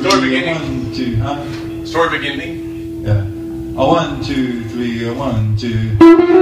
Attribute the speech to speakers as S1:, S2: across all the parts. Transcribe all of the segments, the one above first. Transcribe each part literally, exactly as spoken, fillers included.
S1: Story beginning.
S2: One, two, huh?
S1: Story beginning.
S2: Yeah. A one, two, three, a one, two.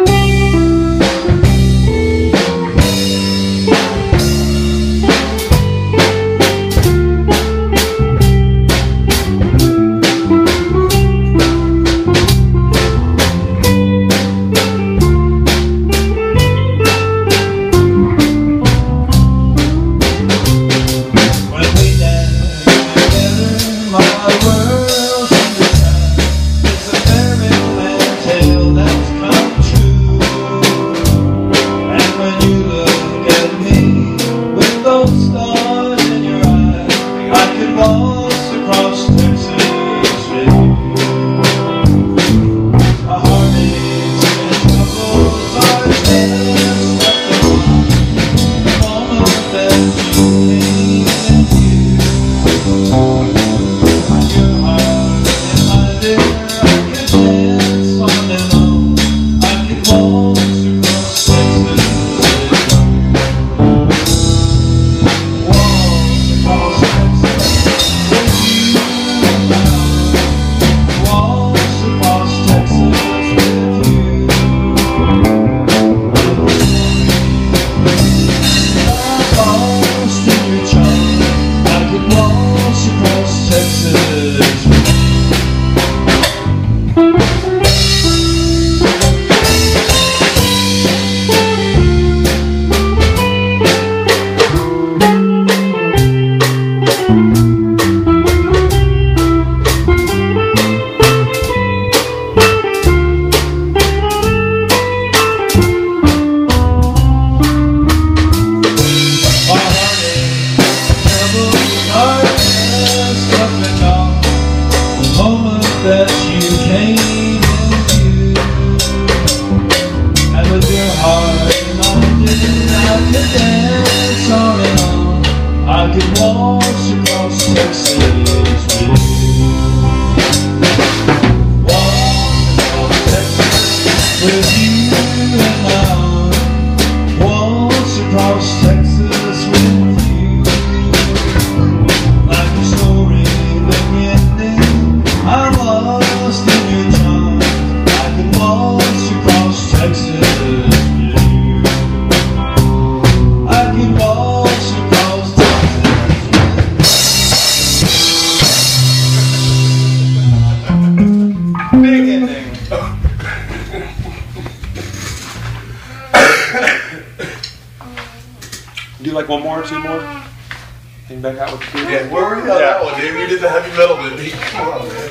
S3: Do like one more, two more? Hang back out with the two?
S1: Yeah, where were you on
S3: Yeah.
S1: that one, dude? You did the heavy metal bit. Come on, man.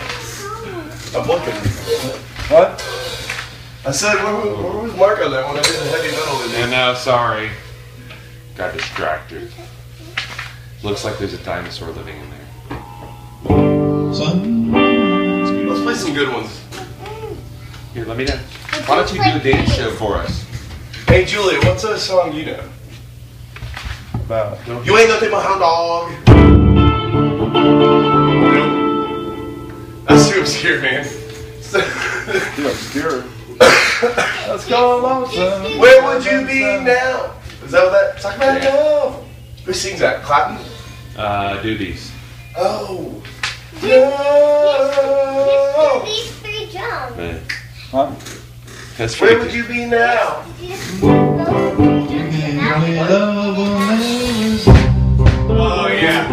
S1: I'm looking.
S3: What?
S1: I said, where, where, where was Mark on that one? I did the heavy metal bit.
S3: And now, sorry. Got distracted. Looks like there's a dinosaur living in there.
S2: Son?
S1: Let's play some good ones.
S3: Here, let me know. Why don't you do a dance show for us?
S1: Hey, Julia, what's a song you know?
S3: About
S1: You ain't gonna take my hound dog. Nope. That's too obscure, man.
S3: Too obscure. Let's go along, son.
S1: Where would you be now? Is that what that? Talk about it now. Who sings that? Clapton?
S3: Uh, Doobies.
S1: Oh.
S4: Give
S1: No.
S4: these three jumps.
S3: Man.
S2: Huh?
S3: That's
S1: Where
S3: pretty
S1: would you be now? Oh, yeah.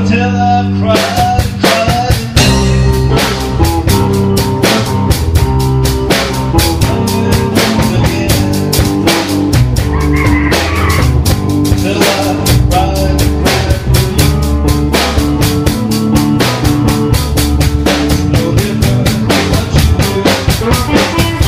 S2: till I've cried and cried again. Till I've cried and cried for you. It's no different what you do.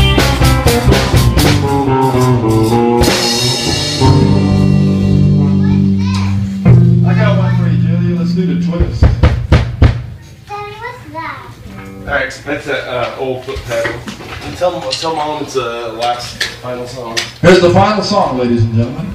S2: I got one for you, Julia. Let's do the twist.
S4: Daddy, what's that?
S1: Alright,
S3: That's an uh, old foot pedal.
S1: tell, tell mom it's the last final song.
S2: Here's the final song, ladies and gentlemen.